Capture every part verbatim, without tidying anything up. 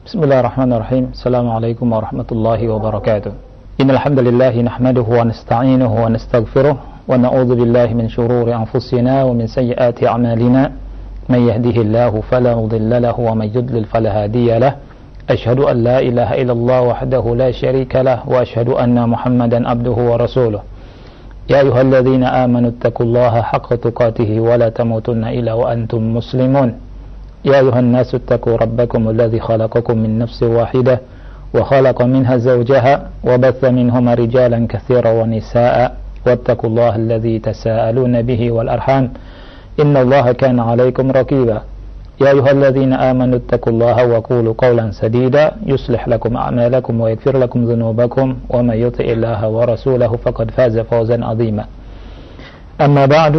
Bismillahirrahmanirrahim. Assalamualaikum warahmatullahi wabarakatuh. Innal hamdalillah nahmaduhu wa nasta'inuhu wa nastaghfiruh wa na'udzu billahi min shururi anfusina wa min sayyiati a'malina. May yahdihillahu fala mudilla lahu wa may yudlil fala hadiya lahu. Ashhadu an la ilaha illallah wahdahu la syarika lahu wa ashhadu anna Muhammadan abduhu wa rasuluh. Ya ayyuhalladzina amanu taqullaha haqqa tuqatih wa la tamutunna illa wa antum muslimun. يا أيها الناس اتقوا ربكم الذي خلقكم من نفس واحدة وخلق منها زوجها وبث منهما رجالا كثيرا ونساء واتقوا الله الذي تساءلون به والأرحام إن الله كان عليكم رقيبا يا أيها الذين آمنوا اتقوا الله وقولوا قولا سديدا يصلح لكم أعمالكم ويغفر لكم ذنوبكم ومن يطع الله ورسوله فقد فاز فوزا عظيما أما بعد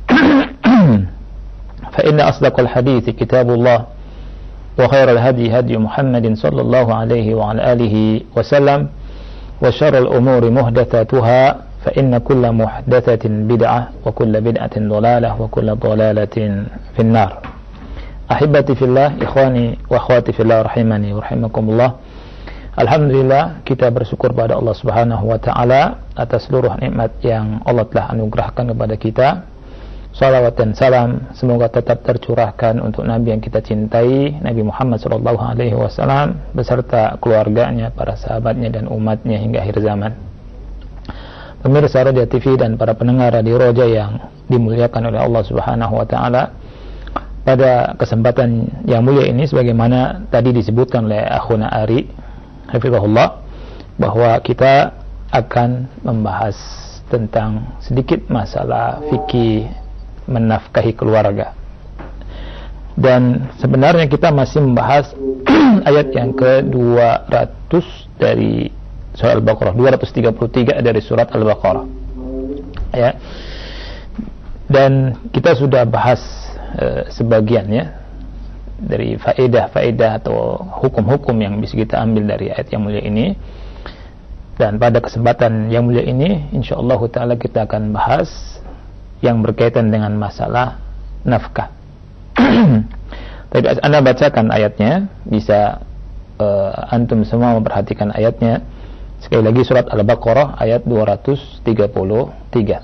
فإن أصدق الحديث كتاب الله وخير الهدي هدي محمد صلى الله عليه وعلى آله وسلم وشر الأمور محدثاتها فإن كل محدثة بدعة وكل بدعة ضلالة وكل ضلالة في النار. Ahibati fillah, ikhwani wa akhwati fillah rahimani wa rahimakumullah. Alhamdulillah, kita bersyukur pada Allah Subhanahu wa taala atas seluruh nikmat yang Allah telah anugerahkan kepada kita. Salawat dan salam semoga tetap tercurahkan untuk Nabi yang kita cintai, Nabi Muhammad shallallahu alaihi wasallam beserta keluarganya, para sahabatnya dan umatnya hingga akhir zaman. Pemirsa Roja T V dan para pendengar Radio Roja yang dimuliakan oleh Allah Subhanahu wa taala, pada kesempatan yang mulia ini sebagaimana tadi disebutkan oleh akhuna Ari hafizahullah bahwa kita akan membahas tentang sedikit masalah fikih menafkahi keluarga. Dan sebenarnya kita masih membahas ayat yang ke dua ratus dari surah Al-Baqarah, dua ratus tiga puluh tiga dari surat Al-Baqarah. Ya. Dan kita sudah bahas e, sebagian ya dari faedah-faedah atau hukum-hukum yang bisa kita ambil dari ayat yang mulia ini. Dan pada kesempatan yang mulia ini insyaallah taala kita akan bahas yang berkaitan dengan masalah nafkah. Tapi Anda bacakan ayatnya, bisa uh, antum semua memperhatikan ayatnya. Sekali lagi surat Al-Baqarah ayat dua ratus tiga puluh tiga.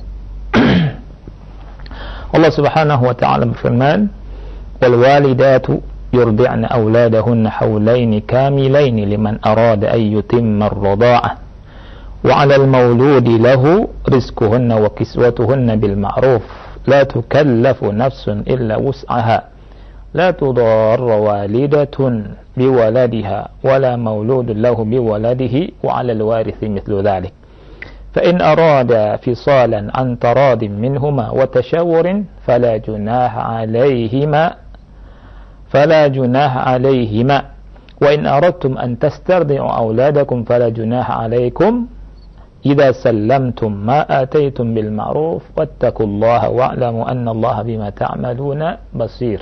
Allah Subhanahu wa taala berfirman, "Wal walidatu yurdi'na auladahunna hawlaini kamilaini liman arada an yutimma ar-radha'ah." وعلى المولود له رزقهن وكسوتهن بالمعروف لا تكلف نفس إلا وسعها لا تضار والدة بولدها ولا مولود له بولده وعلى الوارث مثل ذلك فإن أراد فصالا عن تراض منهما وتشاور فلا جناح عليهما فلا جناح عليهما وإن أردتم أن تسترضعوا أولادكم فلا جناح عليكم إذا سلمتم ما آتيتم بالمعروف واتقوا الله واعلموا أن الله بما تعملون بصير.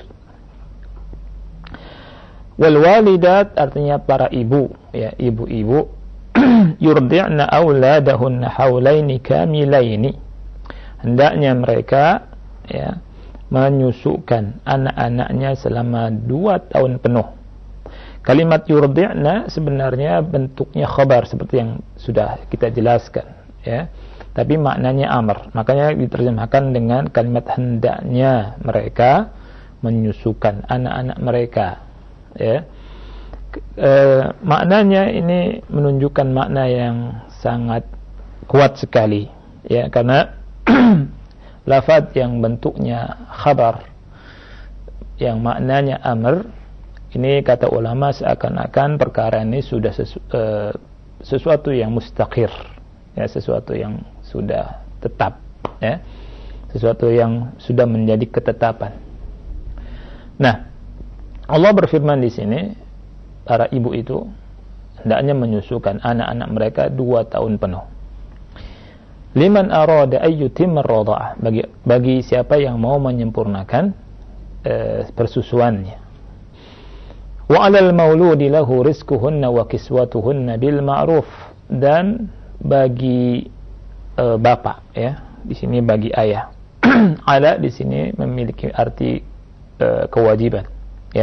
Walwalidat artinya para ibu, ya ibu-ibu, yurdi'na auladahunna haulaini kamilaini. Hendaknya mereka ya menyusukan anak-anaknya selama dua tahun penuh. Kalimat yurdi'na sebenarnya bentuknya khabar seperti yang sudah kita jelaskan ya. Tapi maknanya amr. Makanya diterjemahkan dengan kalimat hendaknya mereka menyusukan anak-anak mereka ya. E, maknanya ini menunjukkan makna yang sangat kuat sekali ya, karena lafaz yang bentuknya khabar yang maknanya amr ini kata ulama seakan-akan perkara ini sudah sesu, uh, sesuatu yang mustaqir, ya sesuatu yang sudah tetap, ya sesuatu yang sudah menjadi ketetapan. Nah, Allah berfirman di sini, para ibu itu hendaknya menyusukan anak-anak mereka dua tahun penuh. Liman arada ayyutimma ar-radha'ah, bagi bagi siapa yang mau menyempurnakan uh, persusuannya. Wa 'alal mauludi lahu rizquhunna wa kiswatuhunna bil ma'ruf, dan bagi e, bapak ya, di sini bagi ayah. Ala di sini memiliki arti e, kewajiban ya.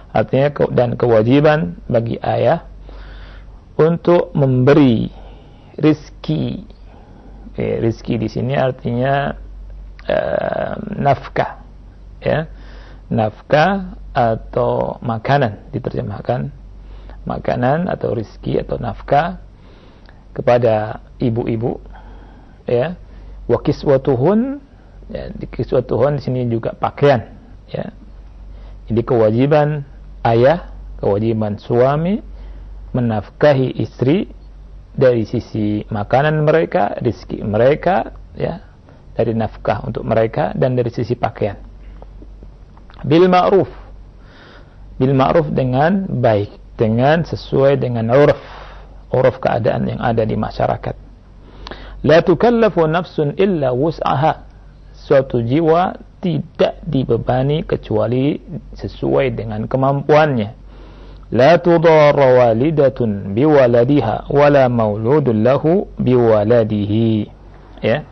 Artinya dan kewajiban bagi ayah untuk memberi rizki. Eh, rizki di sini artinya uh, nafkah, ya, nafkah atau makanan, diterjemahkan makanan atau rizki atau nafkah kepada ibu-ibu, ya. Wa kiswatuhun, ya, di kiswatuhun di sini juga pakaian, ya. Jadi kewajiban ayah, kewajiban suami menafkahi istri dari sisi makanan mereka, rezeki mereka, ya, dari nafkah untuk mereka, dan dari sisi pakaian. Bil ma'ruf, bil ma'ruf dengan baik, dengan sesuai dengan urf, urf keadaan yang ada di masyarakat. La tukallafu nafsun illa wus'aha, suatu jiwa tidak dibebani kecuali sesuai dengan kemampuannya. La tudarra walidatun biwaladiha wala mauludun lahu biwaladihi, ya.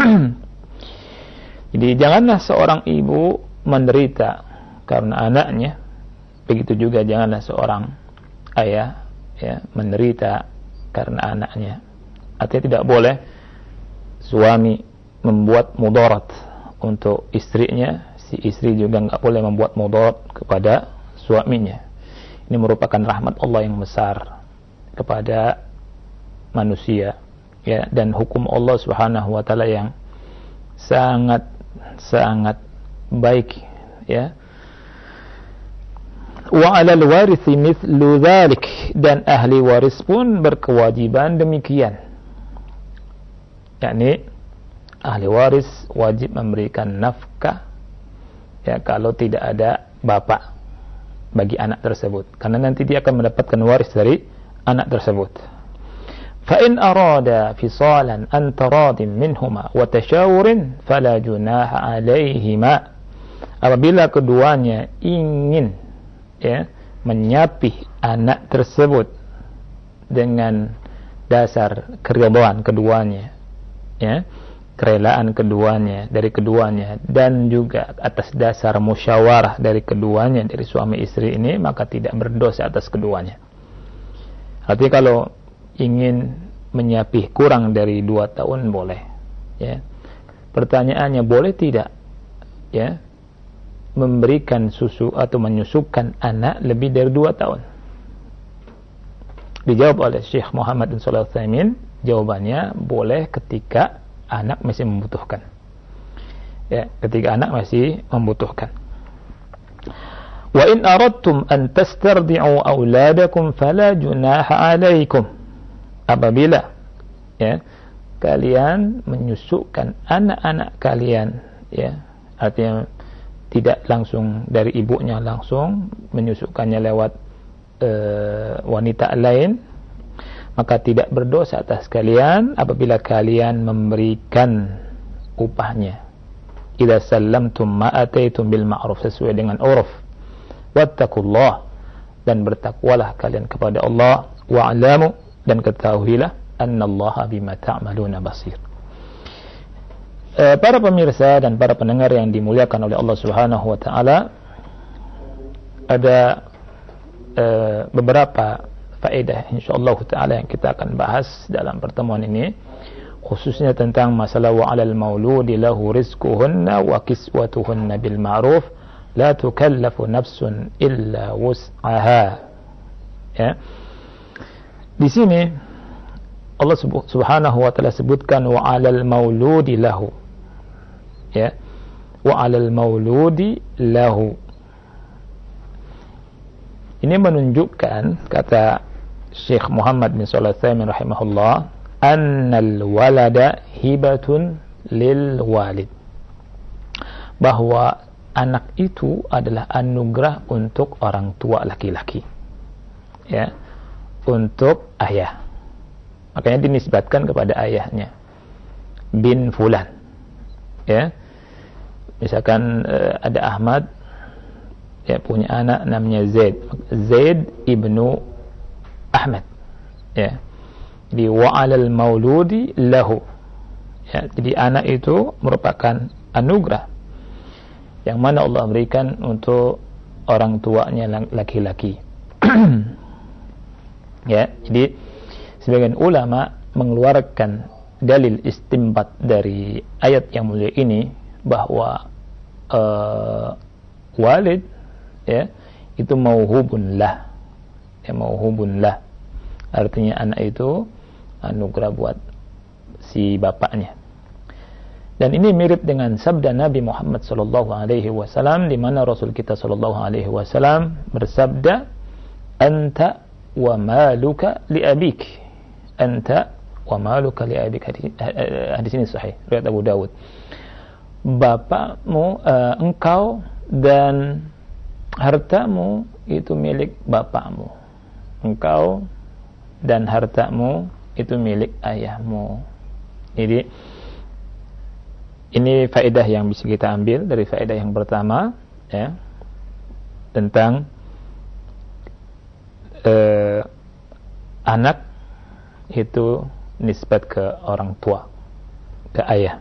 Jadi janganlah seorang ibu menderita karena anaknya, begitu juga janganlah seorang ayah, ya, menderita karena anaknya. Artinya tidak boleh suami membuat mudarat untuk istrinya, si istri juga enggak boleh membuat mudarat kepada suaminya. Ini merupakan rahmat Allah yang besar kepada manusia, ya, dan hukum Allah Subhanahu wa taala yang sangat sangat baik, ya. Wa 'alal warithi mithlu dzalik, dan ahli waris pun berkewajiban demikian. Yakni ahli waris wajib memberikan nafkah, ya, kalau tidak ada bapak bagi anak tersebut, karena nanti dia akan mendapatkan waris dari anak tersebut. Fa in arada fisalan an taradin minhuma wa tashawurin fala junaha alaihima, apabila keduanya ingin, ya, menyapih anak tersebut dengan dasar keridhaan keduanya, ya, kerelaan keduanya dari keduanya, dan juga atas dasar musyawarah dari keduanya, dari suami istri ini, maka tidak berdosa atas keduanya. Artinya kalau ingin menyapih kurang dari dua tahun boleh, ya. Pertanyaannya, boleh tidak, ya, memberikan susu atau menyusukan anak lebih dari dua tahun? Dijawab oleh Syekh Muhammad bin Shalih Al-Utsaimin, jawabannya boleh ketika anak masih membutuhkan, ya, ketika anak masih membutuhkan. Wa in aradtum an tastardi'u auladakum fala junaha 'alaikum, apabila, ya, kalian menyusukan anak-anak kalian, ya, artinya tidak langsung dari ibunya, langsung menyusukannya lewat uh, wanita lain, maka tidak berdosa atas kalian apabila kalian memberikan upahnya. Idza sallamtum ma ataitum bil ma'ruf, sesuai dengan uruf. Wattaqullah, dan bertakwalah kalian kepada Allah. Wa'lamu, dan ketahuilah annallaha bima ta'maluna basir. E, para pemirsa dan para pendengar yang dimuliakan oleh Allah Subhanahu wa taala, ada e, beberapa faedah insyaallah taala yang kita akan bahas dalam pertemuan ini, khususnya tentang masalah wa 'alal mauludi lahu rizquhunna wa kiswatuhunna bil ma'ruf la tukallafu nafsun illa wus'aha. Ya. Di sini Allah Subhanahu wa taala sebutkan wa 'alal mauludi lahu, ya, wa 'alal mauludi lahu. Ini menunjukkan, kata Syekh Muhammad bin Shalih Al-Utsaimin rahimahullah, annal walada hibatun lil walid, bahwa anak itu adalah anugerah untuk orang tua laki-laki, ya, untuk ayah. Makanya dinisbatkan kepada ayahnya, bin fulan, ya. Misalkan uh, ada Ahmad, ya, punya anak namanya Zaid, Zaid ibnu Ahmad, ya. Jadi wa 'alal mauludi lahu, ya, jadi anak itu merupakan anugerah yang mana Allah berikan untuk orang tuanya laki-laki. Ya, jadi sebagian ulama mengeluarkan dalil istinbat dari ayat yang mulia ini bahwa uh, walid ya itu mauhubun lah, ya mauhubun lah, artinya anak itu anugerah buat si bapaknya. Dan ini mirip dengan sabda Nabi Muhammad sallallahu alaihi wasallam di mana Rasul kita sallallahu alaihi wasallam bersabda, anta wa maluka li abik, anta wa maluka li abik. Hadis ini sahih riwayat Abu Dawud. Bapakmu, uh, engkau dan hartamu itu milik bapakmu, engkau dan hartamu itu milik ayahmu. Jadi ini faedah yang bisa kita ambil dari faedah yang pertama, ya, tentang eh, anak itu nisbat ke orang tua, ke ayah.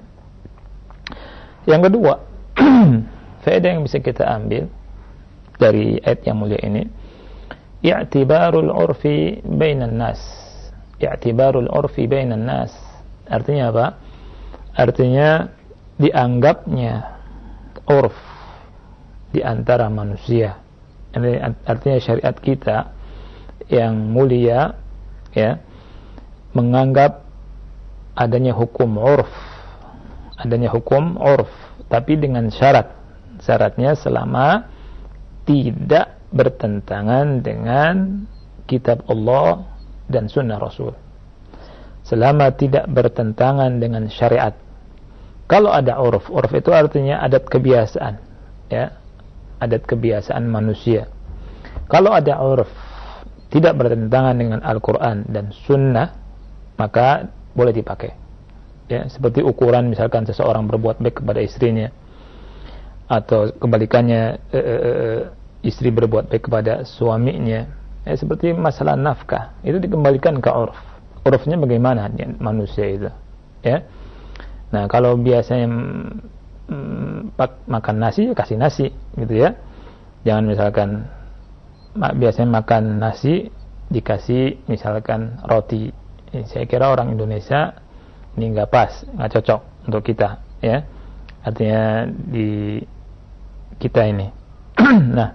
Yang kedua, faedah yang bisa kita ambil dari ayat yang mulia ini, i'tibarul urfi bainan nas. I'tibarul urfi bainan nas. Artinya apa? Artinya dianggapnya urf di antara manusia. Ini artinya syariat kita yang mulia ya menganggap adanya hukum urf, adanya hukum urf, tapi dengan syarat. Syaratnya selama tidak bertentangan dengan kitab Allah dan sunnah Rasul. Selama tidak bertentangan dengan syariat. Kalau ada urf, urf itu artinya adat kebiasaan, ya, adat kebiasaan manusia. Kalau ada urf tidak bertentangan dengan Al-Quran dan Sunnah, maka boleh dipakai. Ya, seperti ukuran misalkan seseorang berbuat baik kepada istrinya, atau kebalikannya e, e, istri berbuat baik kepada suaminya. Ya, seperti masalah nafkah itu dikembalikan ke urf. Urfnya bagaimana manusia itu, ya. Nah, kalau biasanya mm, makan nasi, kasih nasi, gitu ya. Jangan misalkan ma- biasanya makan nasi dikasih misalkan roti. Ini saya kira orang Indonesia ini nggak pas, nggak cocok untuk kita, ya. Artinya di kita ini. Nah,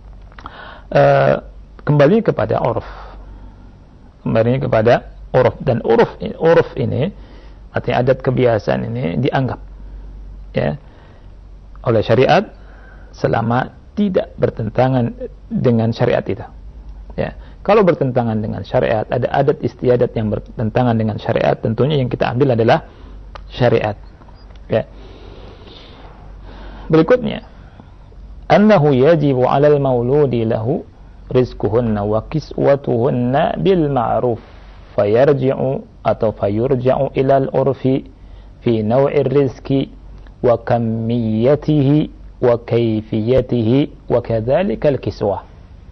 uh, kembali kepada urf, kembali kepada urf dan urf, urf ini artinya adat kebiasaan ini dianggap ya oleh syariat selama tidak bertentangan dengan syariat itu. Ya, kalau bertentangan dengan syariat, ada adat istiadat yang bertentangan dengan syariat, tentunya yang kita ambil adalah syariat. Ya. Berikutnya, annahu yajibu 'alal mauludi lahu rizquhunna wa kiswatuhunna bil ma'ruf fayarji'u atau fayurja'u ilal urfi fi naw'ir rizki wa kammiyatihi wa kayfiyatihi wa kadzalika al-kiswah.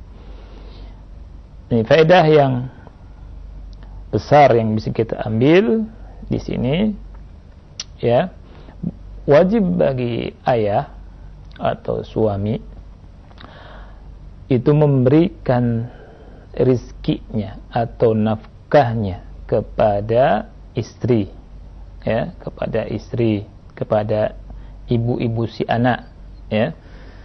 Ini faedah yang besar yang bisa kita ambil di sini, ya. Wajib bagi ayah atau suami itu memberikan rizkinya atau nafkahnya kepada istri, ya, kepada istri, kepada ibu-ibu si anak, ya,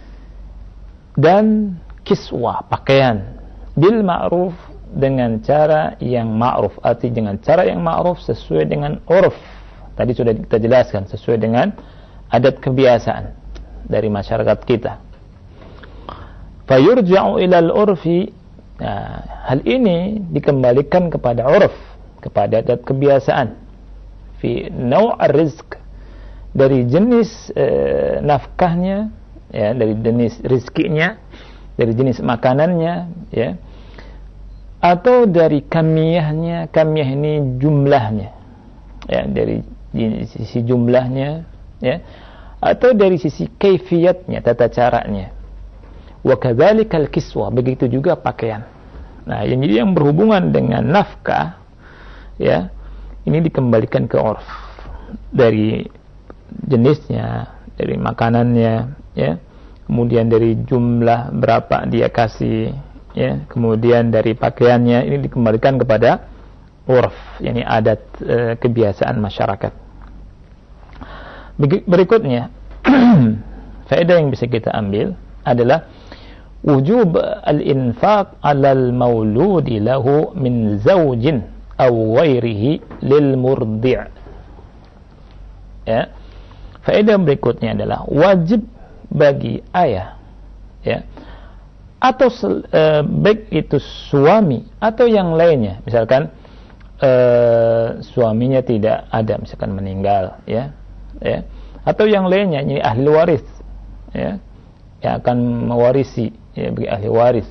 dan kiswah, pakaian, bil ma'ruf, dengan cara yang ma'ruf, arti dengan cara yang ma'ruf sesuai dengan urf. Tadi sudah kita jelaskan, sesuai dengan adat kebiasaan dari masyarakat kita. Fayurja'u ilal urfi. Nah, hal ini dikembalikan kepada urf, kepada adat kebiasaan. Fi naw' ar-rizq, dari jenis e, nafkahnya, ya, dari jenis rizkinya, dari jenis makanannya, ya, atau dari kamiyahnya. Kamiyah ini jumlahnya, ya, dari sisi jumlahnya, ya, atau dari sisi kaifiyatnya, tata caranya. Wa kadzalikal kiswah, begitu juga pakaian. Nah, yang jadi yang berhubungan dengan nafkah, ya, ini dikembalikan ke urf, dari jenisnya, dari makanannya, ya, kemudian dari jumlah berapa dia kasih, ya, kemudian dari pakaiannya, ini dikembalikan kepada urf, yakni adat e, kebiasaan masyarakat. Berikutnya faedah yang bisa kita ambil adalah wujub al-infaq 'ala al-mauludi lahu min zawjin aw ghairihi lil murdi'. Ya. Faedah berikutnya adalah wajib bagi ayah, ya, atau e, baik itu suami atau yang lainnya, misalkan e, suaminya tidak ada, misalkan meninggal, ya, ya, atau yang lainnya, ini ahli waris, ya, yang akan mewarisi, ya, bagi ahli waris,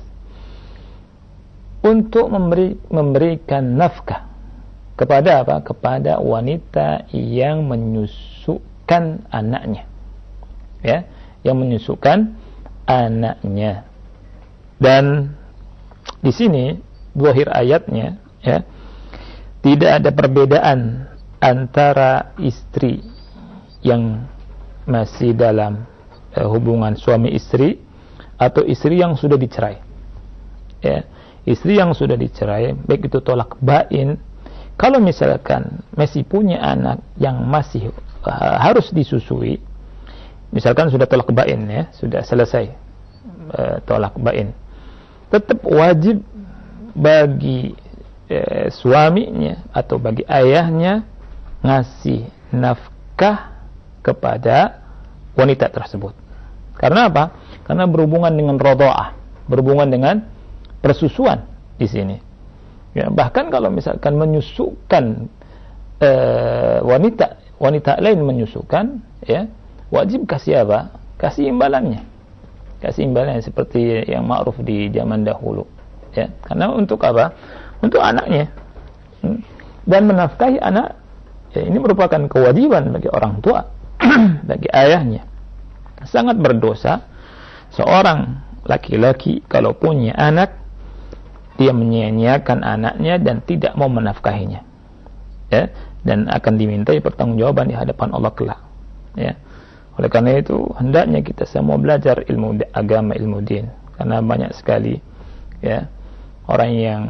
untuk memberi memberikan nafkah kepada apa? Kepada wanita yang menyusukan anaknya, ya, yang menyusukan anaknya. Dan di sini zahir ayatnya, ya, tidak ada perbedaan antara istri yang masih dalam eh, hubungan suami istri atau istri yang sudah dicerai. Ya, istri yang sudah dicerai, baik itu tolak bain, kalau misalkan masih punya anak yang masih uh, harus disusui, misalkan sudah tolak bain, ya, sudah selesai uh, tolak bain, tetap wajib bagi uh, suaminya atau bagi ayahnya ngasih nafkah kepada wanita tersebut. Karena apa? Karena berhubungan dengan radha'ah, berhubungan dengan persusuan di sini. Ya, bahkan kalau misalkan menyusukan uh, wanita wanita lain menyusukan, ya, wajib kasih apa? Kasih imbalannya. Kasih imbalannya seperti yang ma'ruf di zaman dahulu, ya. Karena untuk apa? Untuk anaknya. Dan menafkahi anak, ya, ini merupakan kewajiban bagi orang tua, bagi ayahnya. Sangat berdosa seorang laki-laki kalau punya anak, dia menyia-nyiakan anaknya dan tidak mau menafkahinya, ya, dan akan dimintai pertanggungjawaban di hadapan Allah kelak, ya. Oleh karena itu hendaknya kita semua belajar ilmu agama, ilmu din, karena banyak sekali, ya, orang yang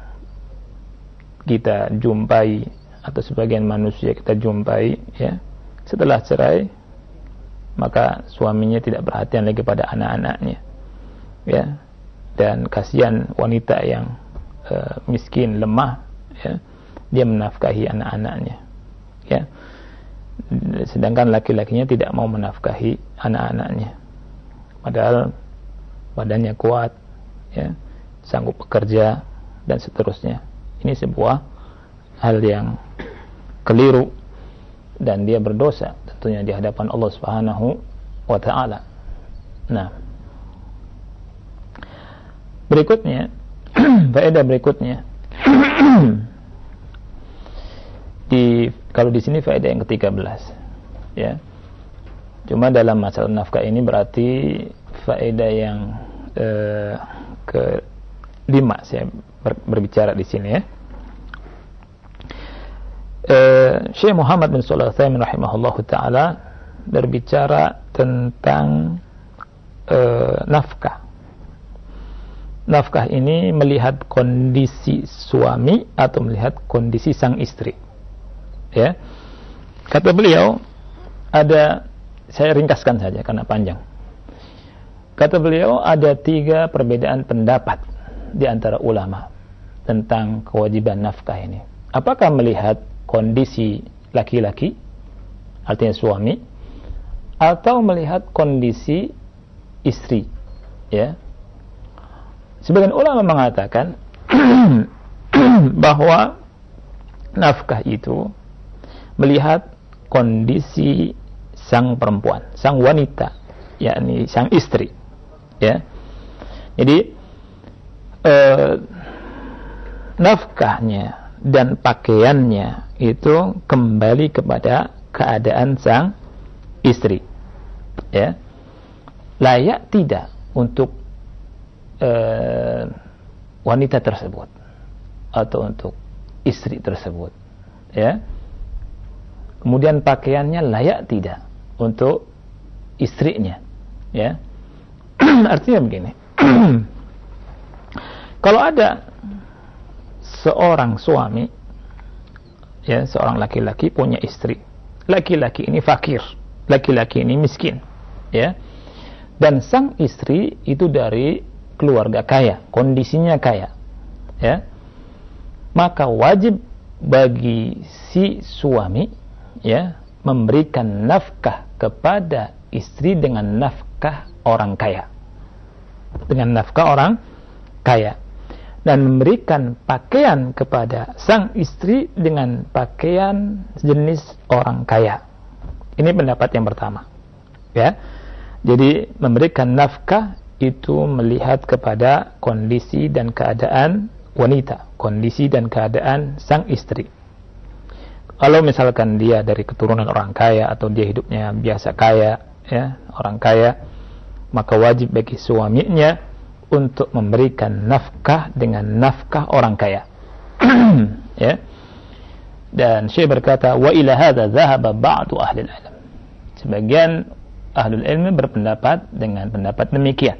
kita jumpai atau sebagian manusia kita jumpai, ya, setelah cerai maka suaminya tidak perhatian lagi pada anak-anaknya, ya, dan kasihan wanita yang uh, miskin, lemah, ya, dia menafkahi anak-anaknya, ya, sedangkan laki-lakinya tidak mau menafkahi anak-anaknya, padahal badannya kuat, ya, sanggup bekerja dan seterusnya. Ini sebuah hal yang keliru dan dia berdosa tentunya di hadapan Allah Subhanahu wa taala. Nah, berikutnya faedah berikutnya di kalau di sini faedah yang ketiga belas, ya. Cuma dalam masalah nafkah ini berarti faedah yang eh, ke lima saya ber, berbicara di sini, ya. Uh, Syekh Muhammad bin Shalih Al-Utsaimin rahimahullahu taala berbicara tentang uh, nafkah. Nafkah ini melihat kondisi suami atau melihat kondisi sang istri, ya. Kata beliau ada, saya ringkaskan saja karena panjang. Kata beliau ada tiga perbedaan pendapat di antara ulama tentang kewajiban nafkah ini. Apakah melihat kondisi laki-laki, artinya suami, atau melihat kondisi istri, ya. Sebagian ulama mengatakan bahwa nafkah itu melihat kondisi sang perempuan, sang wanita, yakni sang istri, ya. Jadi eh, nafkahnya dan pakaiannya itu kembali kepada keadaan sang istri, ya. Layak tidak untuk uh, wanita tersebut atau untuk istri tersebut, ya. Kemudian pakaiannya layak tidak untuk istrinya, ya. Artinya begini. Kalau ada seorang suami, ya, seorang laki-laki punya istri. Laki-laki ini fakir, laki-laki ini miskin, ya. Dan sang istri itu dari keluarga kaya, kondisinya kaya, ya. Maka wajib bagi si suami, ya, memberikan nafkah kepada istri dengan nafkah orang kaya. Dengan nafkah orang kaya. Dan memberikan pakaian kepada sang istri dengan pakaian jenis orang kaya. Ini pendapat yang pertama. Ya. Jadi memberikan nafkah itu melihat kepada kondisi dan keadaan wanita, kondisi dan keadaan sang istri. Kalau misalkan dia dari keturunan orang kaya atau dia hidupnya biasa kaya, ya, orang kaya, maka wajib bagi suaminya untuk memberikan nafkah dengan nafkah orang kaya. Ya. Dan Syekh berkata, wa ila hadza dhahaba ba'du ahli al-ilm. Sebagian ahli ilmu berpendapat dengan pendapat demikian.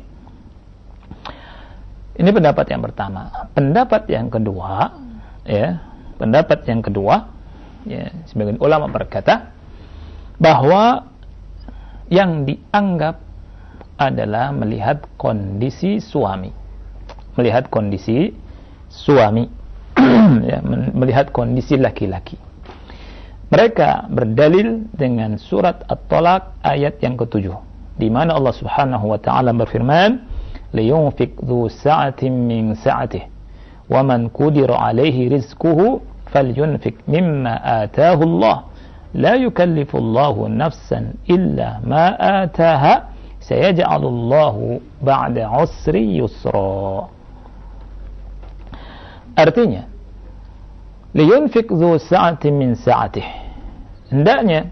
Ini pendapat yang pertama. Pendapat yang kedua, ya, pendapat yang kedua, ya, sebagian ulama berkata bahwa yang dianggap adalah melihat kondisi suami, melihat kondisi suami, ya, melihat kondisi laki-laki. Mereka berdalil dengan surat At-Talaq ayat yang ketujuh, di mana Allah Subhanahu wa taala berfirman, liyunfiq dzu sa'atin min sa'atihi wa man qudira 'alaihi rizquhu falyunfiq mimma ataahu Allah la yukallifu Allahu nafsan illa ma ataaha sayaj'alullahu ba'da 'usri yusra. Artinya, liyunfiq dzu sa'atin min sa'atihi. Hendaknya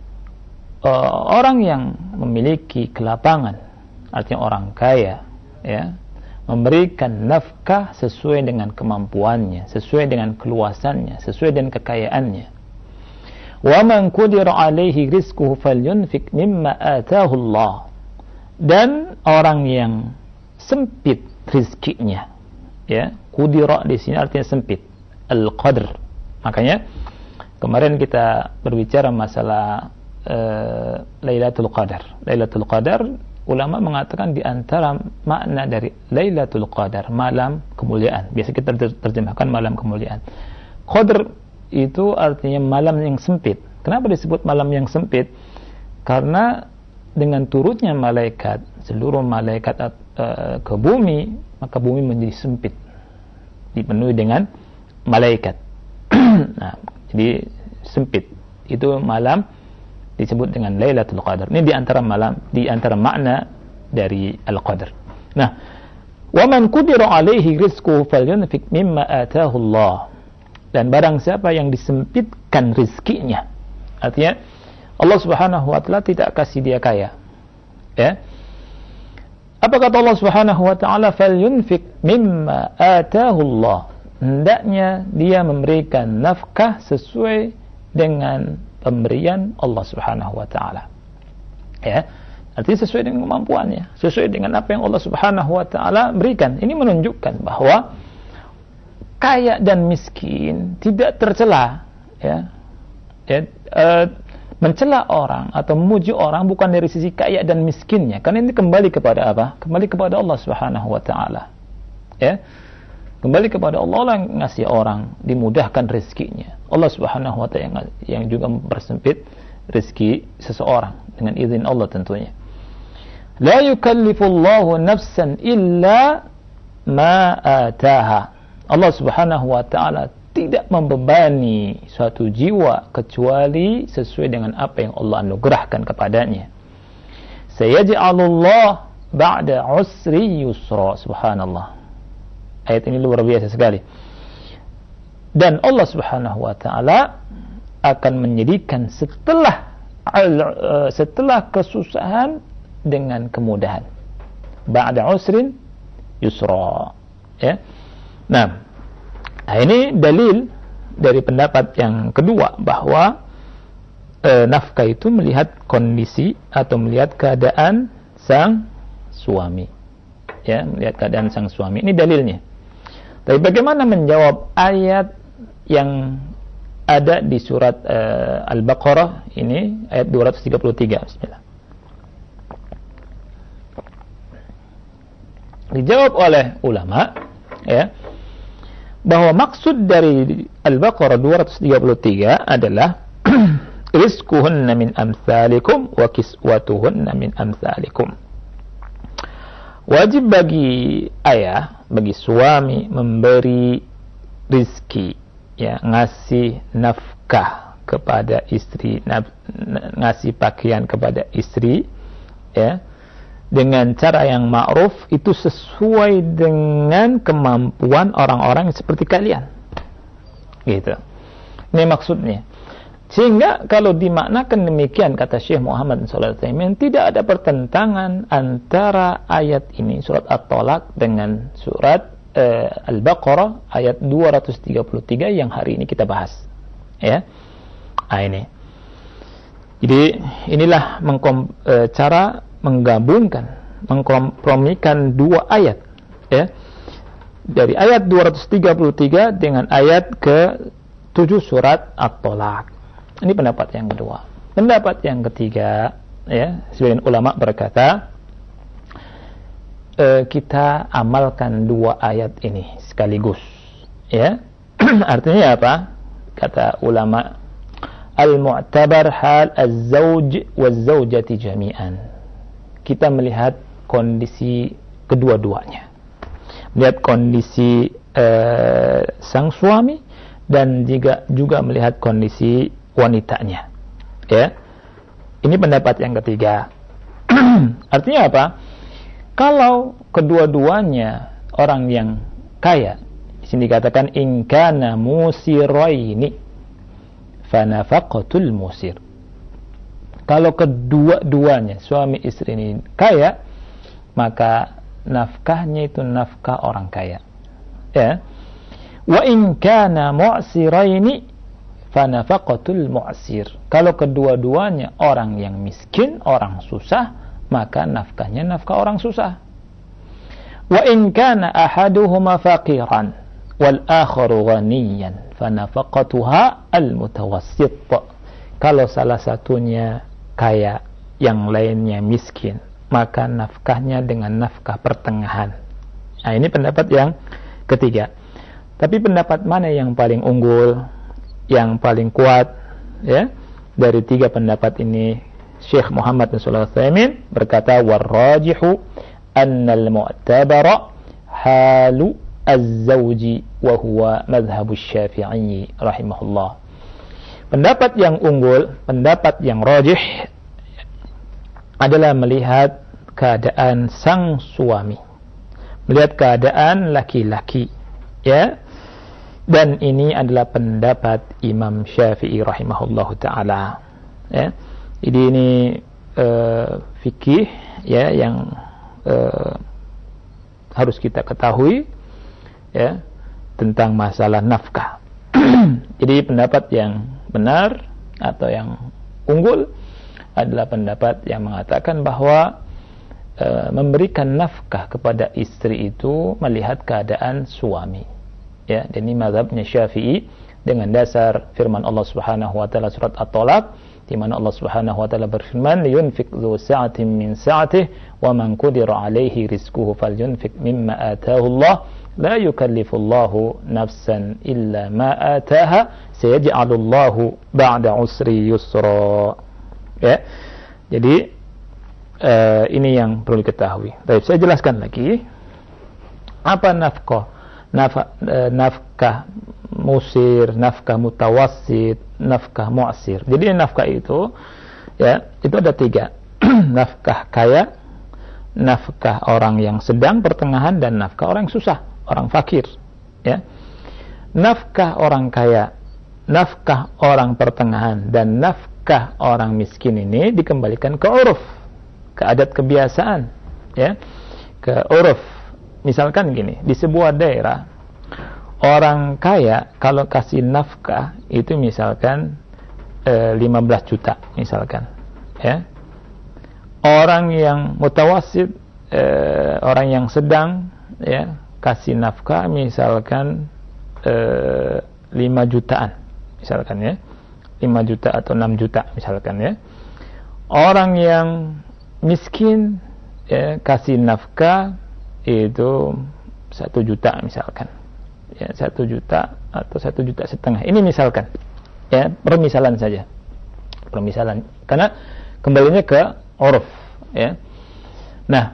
uh, orang yang memiliki kelapangan, artinya orang kaya, ya, memberikan nafkah sesuai dengan kemampuannya, sesuai dengan keluasannya, sesuai dengan kekayaannya. Wa man qudira 'alaihi rizquhu falyunfiq mimma ataahu Allah. Dan orang yang sempit rizkinya, ya, qudira di sini artinya sempit, al-qadr. Makanya kemarin kita berbicara masalah uh, Lailatul Qadar. Lailatul Qadar, ulama mengatakan di antara makna dari Lailatul Qadar, malam kemuliaan. Biasa kita terjemahkan malam kemuliaan. Qadr itu artinya malam yang sempit. Kenapa disebut malam yang sempit? Karena dengan turutnya malaikat, seluruh malaikat uh, ke bumi, maka bumi menjadi sempit, dipenuhi dengan malaikat. Nah, jadi sempit itu malam disebut dengan Lailatul Qadar. Ini di antara malam, di antara makna dari Al-Qadar. Nah, wa man qudira 'alaihi rizquhu falyunfiq mimma ataahu Allah. Dan barang siapa yang disempitkan rizkinya, artinya Allah Subhanahu wa taala tidak kasih dia kaya. Ya. Apa kata Allah Subhanahu wa taala? Falyunfiq mimma ataahu Allah. Hendaknya dia memberikan nafkah sesuai dengan pemberian Allah Subhanahu wa taala. Ya. Artinya sesuai dengan kemampuannya, sesuai dengan apa yang Allah Subhanahu wa taala berikan. Ini menunjukkan bahwa kaya dan miskin tidak tercela, ya. Ya, uh, mencela orang atau memuji orang bukan dari sisi kaya dan miskinnya, karena ini kembali kepada apa? Kembali kepada Allah Subhanahu wa taala. Ya. Kembali kepada Allah yang ngasih orang dimudahkan rezekinya. Allah Subhanahu wa taala yang juga mempersempit rezeki seseorang dengan izin Allah tentunya. La yukallifullahu nafsan illa ma ataaha. Allah Subhanahu wa taala tidak membebani suatu jiwa kecuali sesuai dengan apa yang Allah anugerahkan kepadanya. Sayaj'alullah ba'da 'usri yusra. Subhanallah. Ayat ini luar biasa sekali. Dan Allah Subhanahu wa taala akan menjadikan setelah setelah kesusahan dengan kemudahan. Ba'da 'usrin yusra. Ya. Nah, Nah, ini dalil dari pendapat yang kedua bahwa e, nafkah itu melihat kondisi atau melihat keadaan sang suami. Ya, melihat keadaan sang suami. Ini dalilnya. Tapi bagaimana menjawab ayat yang ada di surat uh, Al-Baqarah ini, ayat dua ratus tiga puluh tiga. Bismillah. Dijawab oleh ulama, ya, bahwa maksud dari Al-Baqarah dua ratus tiga puluh tiga adalah rizquhunna min amsalikum wa kiswatuhunna min amsalikum. Wajib bagi ayah, bagi suami memberi rizki, ya, ngasih nafkah kepada istri, naf, ngasih pakaian kepada istri, ya, dengan cara yang ma'ruf, itu sesuai dengan kemampuan orang-orang seperti kalian. Gitu. Ini maksudnya. Sehingga kalau dimaknakan demikian, kata Syekh Muhammad shallallahu alaihi wasallam, tidak ada pertentangan antara ayat ini, surat At-Talaq, dengan surat uh, Al-Baqarah ayat dua ratus tiga puluh tiga yang hari ini kita bahas. Ya. Nah, ini. Jadi inilah mengkom, uh, cara menggabungkan, mengkompromikan dua ayat, ya, dari ayat dua ratus tiga puluh tiga dengan ayat ke tujuh surat At-Talaq. Ini pendapat yang kedua. Pendapat yang ketiga, ya, sebagian ulama berkata, e, kita amalkan dua ayat ini sekaligus, ya. Artinya apa? Kata ulama, al-mu'tabar hal az-zawj waz-zawjati jami'an. Kita melihat kondisi kedua-duanya, melihat kondisi e, sang suami dan juga juga melihat kondisi wanitanya, ya. Ini pendapat yang ketiga. Artinya apa? Kalau kedua-duanya orang yang kaya, di sini dikatakan in kana musiraini fa nafaqatul musir. Kalau kedua-duanya suami istri ini kaya, maka nafkahnya itu nafkah orang kaya, ya. Wa in kana mu'siraini fa nafaqatul mu'sir. Kalau kedua-duanya orang yang miskin, orang susah, maka nafkahnya nafkah orang susah. Wa in kana ahaduhuma faqiran wal akharu ghaniyan fa nafaqatuha al mutawassit. Kalau salah satunya kaya, yang lainnya miskin, maka nafkahnya dengan nafkah pertengahan. Nah, ini pendapat yang ketiga. Tapi pendapat mana yang paling unggul, yang paling kuat, ya, dari tiga pendapat ini? Syekh Muhammad shallallahu alaihi wasallam berkata, warrajihu annal mu'tabara halu az-zawji wa huwa madhhabu Syafi'i rahimahullah. Pendapat yang unggul, pendapat yang rajih adalah melihat keadaan sang suami, melihat keadaan laki-laki, ya. Dan ini adalah pendapat Imam Syafi'i rahimahullahu taala, ya. Jadi ini uh, fikih, ya, yang uh, harus kita ketahui, ya, tentang masalah nafkah. Jadi pendapat yang benar atau yang unggul adalah pendapat yang mengatakan bahwa uh, memberikan nafkah kepada istri itu melihat keadaan suami. Ya, dan ini mazhabnya Syafi'i dengan dasar firman Allah Subhanahu wa taala surat At-Talaq, di mana Allah Subhanahu wa taala berfirman, "Yunfiq dzu sa'atin min sa'atihi wa man qudira 'alaihi rizquhu falyunfiq mimma ataahu Allah, la yukallifu Allahu nafsan illa ma ataaha, sayaj'alu Allahu ba'da 'usri yusra." Ya. Jadi uh, ini yang perlu diketahui. Baik, saya jelaskan lagi apa nafkah. Naf, e, nafkah musir, nafkah mutawassit, nafkah mu'sir. Jadi nafkah itu, ya, itu ada tiga. Nafkah kaya, nafkah orang yang sedang pertengahan, dan nafkah orang yang susah, orang fakir, ya. Nafkah orang kaya, nafkah orang pertengahan, dan nafkah orang miskin ini dikembalikan ke uruf, ke adat kebiasaan, ya, ke uruf. Misalkan gini, di sebuah daerah, orang kaya kalau kasih nafkah itu misalkan e, lima belas juta misalkan, ya. Orang yang mutawassit eh, orang yang sedang ya kasih nafkah misalkan eh, lima jutaan misalkan ya, lima juta atau enam juta misalkan ya. Orang yang miskin ya kasih nafkah itu satu juta misalkan ya, satu juta atau satu juta setengah, ini misalkan ya, permisalan saja, permisalan, karena kembalinya ke uruf ya. Nah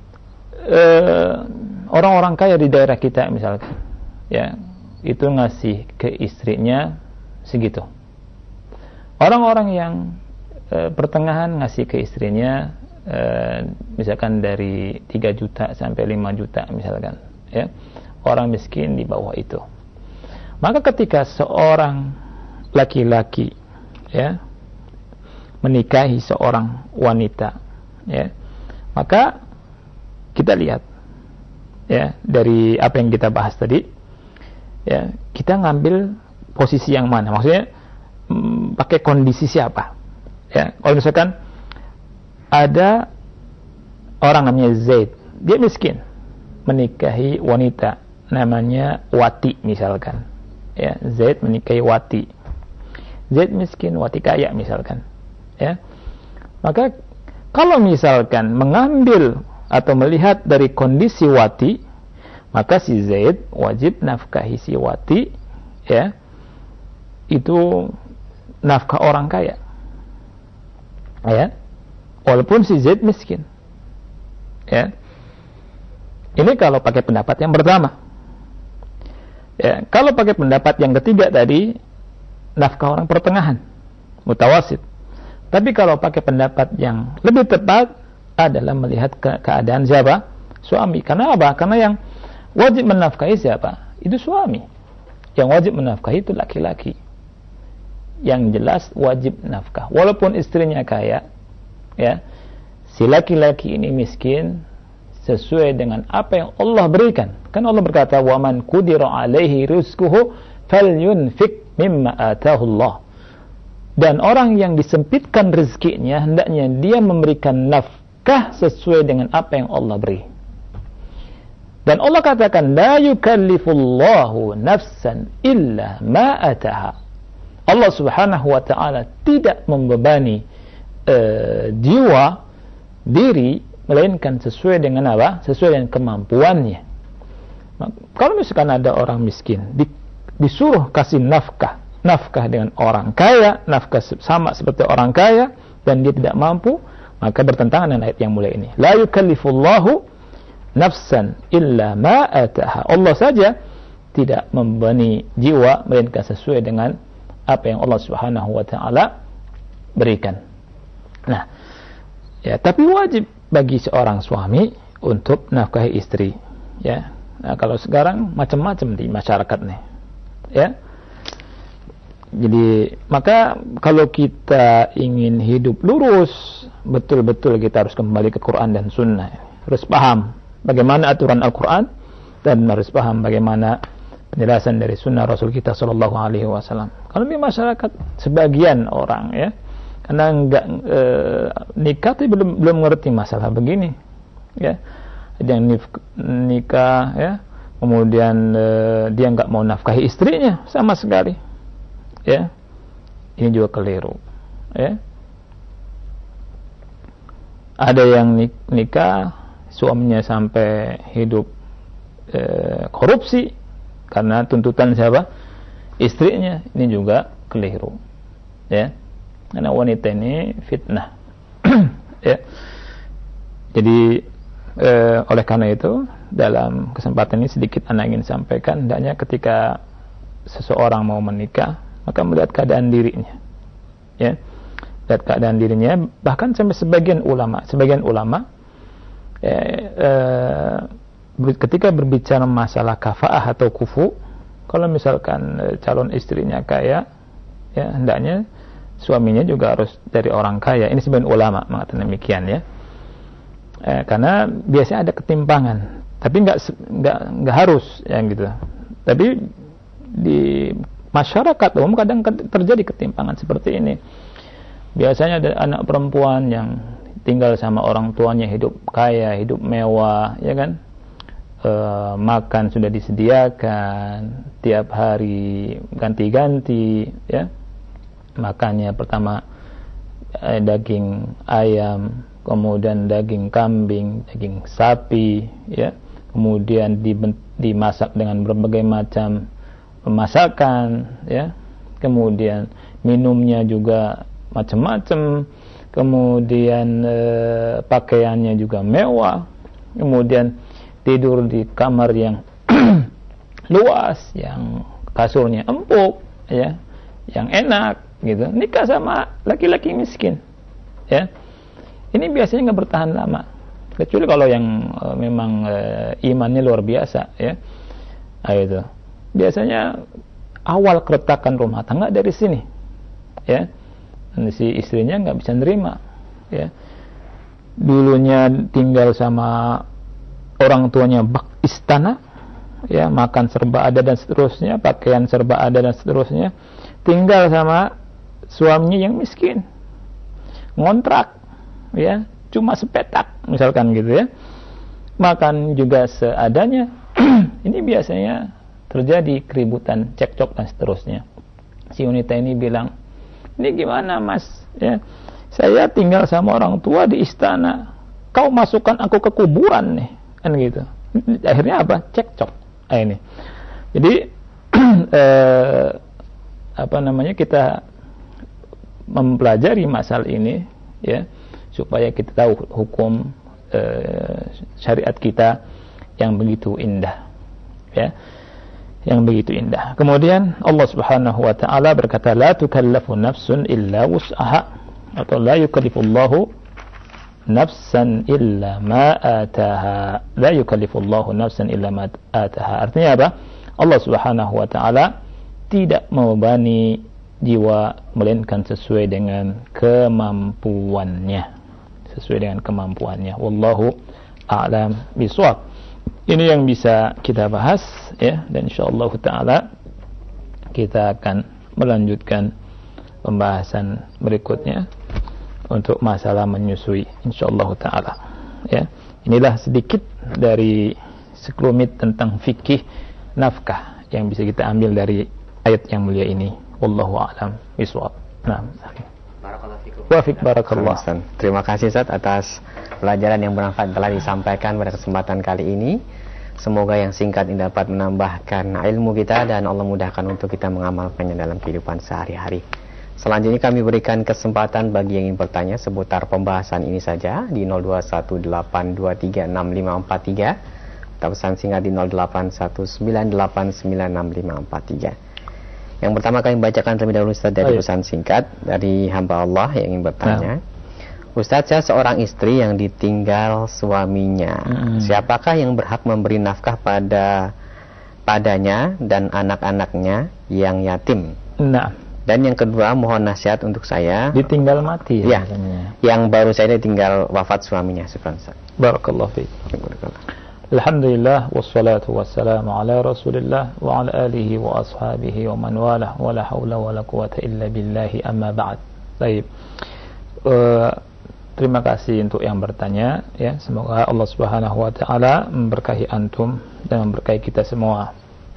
eh, orang-orang kaya di daerah kita misalkan ya, itu ngasih ke istrinya segitu. Orang-orang yang e, pertengahan ngasih ke istrinya e, misalkan dari tiga juta sampai lima juta misalkan ya. Orang miskin di bawah itu. Maka ketika seorang laki-laki ya menikahi seorang wanita ya, maka kita lihat ya dari apa yang kita bahas tadi ya, kita ngambil posisi yang mana, maksudnya hmm, pakai kondisi siapa ya. Kalau misalkan ada orang namanya Zaid, dia miskin, menikahi wanita namanya Wati misalkan ya, Zaid menikahi Wati, Zaid miskin, Wati kaya misalkan ya. Maka kalau misalkan mengambil atau melihat dari kondisi Wati, maka si Zaid wajib nafkahi si Wati ya, itu nafkah orang kaya ya, walaupun si Zaid miskin ya. Ini kalau pakai pendapat yang pertama ya. Kalau pakai pendapat yang ketiga tadi, nafkah orang pertengahan, mutawasid. Tapi kalau pakai pendapat yang lebih tepat adalah melihat ke- keadaan siapa? Suami. Karena apa? Karena yang wajib menafkahi siapa? Itu suami. Yang wajib menafkahi itu laki-laki. Yang jelas wajib nafkah. Walaupun istrinya kaya, ya, si laki-laki ini miskin sesuai dengan apa yang Allah berikan. Kan Allah berkata, "Wa man qudira 'alaihi rizquhu falyunfik mimma ataahu Allah." Dan orang yang disempitkan rezekinya hendaknya dia memberikan nafkah sesuai dengan apa yang Allah beri. Dan Allah katakan, la yukallifullahu nafsan illa ma ataha. Allah subhanahu wa ta'ala tidak membebani uh, jiwa, diri, melainkan sesuai dengan apa? Sesuai dengan kemampuannya. Nah, kalau misalkan ada orang miskin, di, disuruh kasih nafkah, nafkah dengan orang kaya, nafkah sama seperti orang kaya, dan dia tidak mampu, maka bertentangan dengan ayat yang mulia ini. La yukallifullahu nafsan illa ma ataha. Allah saja tidak membebani jiwa melainkan sesuai dengan apa yang Allah Subhanahu wa taala berikan. Nah, ya, tapi wajib bagi seorang suami untuk nafkahi istri, ya. Nah, kalau sekarang macam-macam di masyarakat nih, ya. Jadi, maka kalau kita ingin hidup lurus, betul-betul kita harus kembali ke Quran dan Sunnah. Harus paham bagaimana aturan Al-Quran dan harus paham bagaimana penjelasan dari Sunnah Rasul kita Sallallahu Alaihi Wasallam. Kalau di masyarakat sebagian orang, ya, karena enggak e, nikah tapi belum belum ngerti masalah begini, ya, yang nikah, ya, kemudian e, dia enggak mau nafkahi istrinya sama sekali, ya, ini juga keliru, ya. Ada yang nikah suaminya sampai hidup e, korupsi karena tuntutan siapa? Istrinya. Ini juga keliru, ya. Karena wanita ini fitnah. Ya. Jadi e, oleh karena itu dalam kesempatan ini sedikit anak ingin sampaikan, hendaknya ketika seseorang mau menikah maka melihat keadaan dirinya, ya, lihat keadaan dirinya. Bahkan sampai sebagian ulama, sebagian ulama e, e, ketika berbicara masalah kafaah atau kufu, kalau misalkan e, calon istrinya kaya, ya, hendaknya suaminya juga harus dari orang kaya. Ini sebagian ulama mengatakan demikian, ya. E, karena biasanya ada ketimpangan, tapi nggak nggak nggak harus, ya, gitu. Tapi di masyarakat umum kadang terjadi ketimpangan seperti ini. Biasanya ada anak perempuan yang tinggal sama orang tuanya, hidup kaya, hidup mewah, ya kan? E, makan sudah disediakan, tiap hari ganti-ganti, ya. Makannya pertama eh, daging ayam, kemudian daging kambing, daging sapi, ya. Kemudian dimasak dengan berbagai macam masakan, ya. Kemudian minumnya juga macam-macam. Kemudian eh, pakaiannya juga mewah, kemudian tidur di kamar yang luas, yang kasurnya empuk, ya, yang enak, gitu. Nikah sama laki-laki miskin, ya. Ini biasanya nggak bertahan lama, kecuali kalau yang eh, memang eh, imannya luar biasa, ya. Nah, itu biasanya awal keretakan rumah tangga dari sini, ya. Si istrinya nggak bisa nerima, ya. Dulunya tinggal sama orang tuanya bak istana, ya, makan serba ada dan seterusnya, pakaian serba ada dan seterusnya. Tinggal sama suaminya yang miskin, ngontrak, ya, cuma sepetak misalkan gitu, ya. Makan juga seadanya. Ini biasanya terjadi keributan, cekcok dan seterusnya. Si wanita ini bilang, ini gimana mas, ya, saya tinggal sama orang tua di istana, kau masukkan aku ke kuburan nih, kan gitu. Akhirnya apa? Cekcok. Nah, ini jadi eh, apa namanya, kita mempelajari masalah ini, ya, supaya kita tahu hukum eh, syariat kita yang begitu indah, ya, yang begitu indah. Kemudian Allah Subhanahu wa taala berkata, la tukallafu nafsun illa wus'aha, atau la yukallifullahu nafsan illa ma ataha. La yukallifullahu nafsan illa ma ataha. Artinya apa? Allah Subhanahu wa taala tidak membebani jiwa melainkan sesuai dengan kemampuannya. Sesuai dengan kemampuannya. Wallahu a'lam bishawab. Ini yang bisa kita bahas, ya, dan insyaallah taala kita akan melanjutkan pembahasan berikutnya untuk masalah menyusui insyaallah taala, ya. Inilah sedikit dari sekelumit tentang fikih nafkah yang bisa kita ambil dari ayat yang mulia ini. Wallahu a'lam bishawab. Nah, Wafik barakallah. Terima kasih Ustaz atas pelajaran yang bermanfaat telah disampaikan pada kesempatan kali ini. Semoga yang singkat ini dapat menambahkan ilmu kita dan Allah mudahkan untuk kita mengamalkannya dalam kehidupan sehari-hari. Selanjutnya kami berikan kesempatan bagi yang ingin bertanya seputar pembahasan ini saja di nol dua satu delapan dua tiga enam lima empat tiga atau pesan singkat di nol delapan satu sembilan delapan sembilan enam lima empat tiga. Yang pertama kami bacakan terlebih dahulu Ustaz dari pesan singkat dari hamba Allah yang ingin bertanya. Nah. Ustaz, saya seorang istri yang ditinggal suaminya. Hmm. Siapakah yang berhak memberi nafkah pada padanya dan anak-anaknya yang yatim? Nah. Dan yang kedua, mohon nasihat untuk saya. Ditinggal mati ya. Yang baru saja ditinggal wafat suaminya. Subhanallah. Barakallahu fiik. Alhamdulillah wassalatu wassalamu ala Rasulillah wa ala alihi wa ashabihi wa man walah wa la haula wa la quwata illa billahi amma ba'd. Baik. Uh, terima kasih untuk yang bertanya, ya. Semoga Allah Subhanahu wa taala memberkahi antum dan memberkahi kita semua.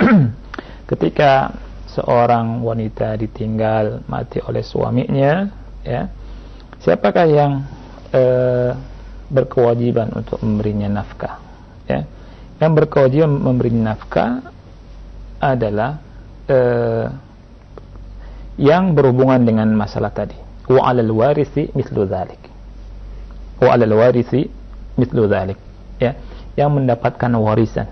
Ketika seorang wanita ditinggal mati oleh suaminya, ya, siapakah yang uh, berkewajiban untuk memberinya nafkah? Ya, yang berkewajiban memberi nafkah adalah eh, yang berhubungan dengan masalah tadi. Wa 'alal warisi mithlu dzalik. Wa 'alal warisi mithlu dzalik. Ya, yang mendapatkan warisan